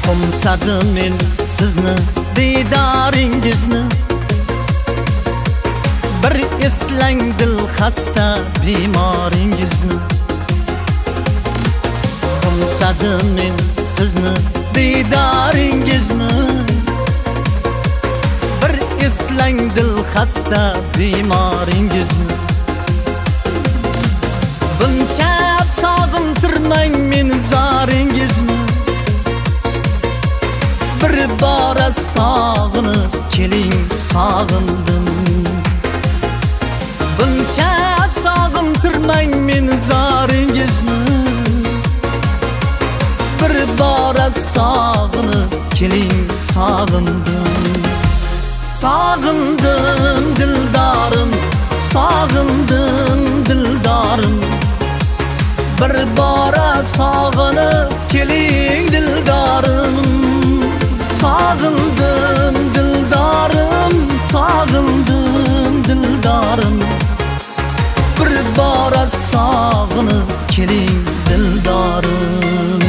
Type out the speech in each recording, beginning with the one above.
Qo'msadim men sizni diydoringizni, bir eslang dil xasta bemoringizni. Qo'msadim men sizni diydoringizni, bir eslang dil xasta bemoringizni. Buncha sog'intirmang men zoringizni, bir bora sog'inib keling sog'indim. Buncha sog'intirmang men zoringizni, bir bora sog'inib keling sog'indim. Sog'indim dildorim, sog'indim dildorim, bir bora sog'inib keling dildorim. Sog'indim dildorim, sog'indim dildorim, bir bora sog'inib keling dildorim.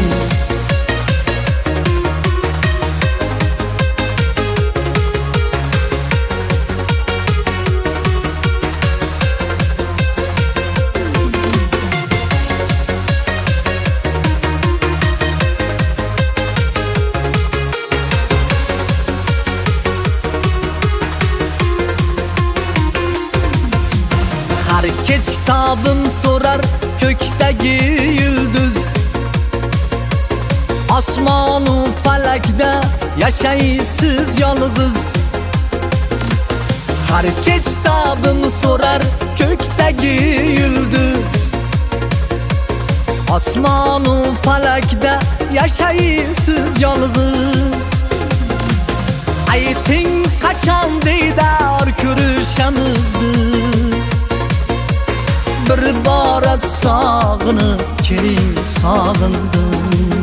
Har kech tobim so'rar ko'kdagi yulduz, osmonu falakda yashaysiz yolg'iz. Har kech tobim so'rar ko'kdagi yulduz, osmonu falakda yashaysiz yolg'iz. Ayting qachon diydor ko'rishamiz biz, bir bora sog'inib keling sog'indim.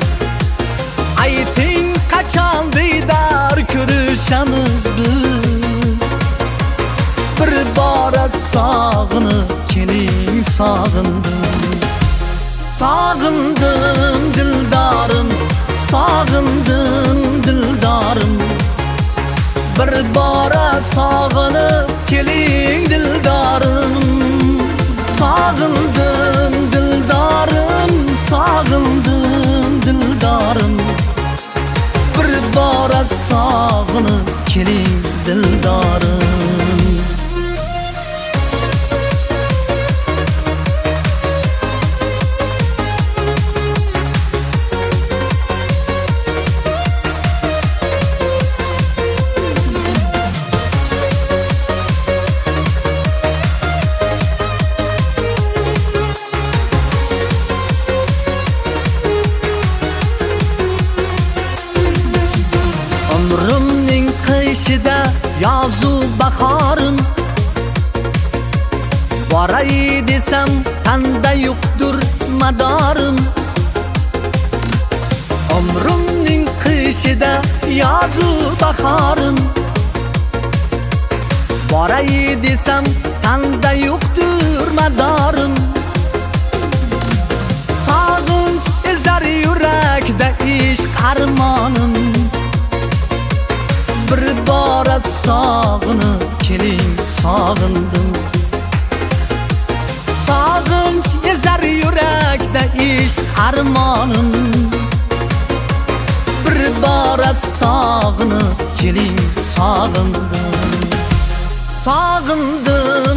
Ayting qachon diydor ko'rishamiz biz, bir bora sog'inib keling sog'indim. Sog'indim dildorim, sog'indim dildorim, bir bora sog'inib keling dildorim. Sog'indim dildorim, sog'indim dildorim, bir bora sog'inib keling dildorim. Umrimning qishida yozu bahorim, boray desam qanday yo'qdir madorim. Umrimning qishida yozu bahorim, boray desam qanday yo'qdir madorim. Sog'inch ezar yurakda ishq armonim, bir bora sog'inib keling sog'indim. Sog'inch ezar yurakda ishq armonim, bir bora sog'inib keling sog'indim. Sog'indim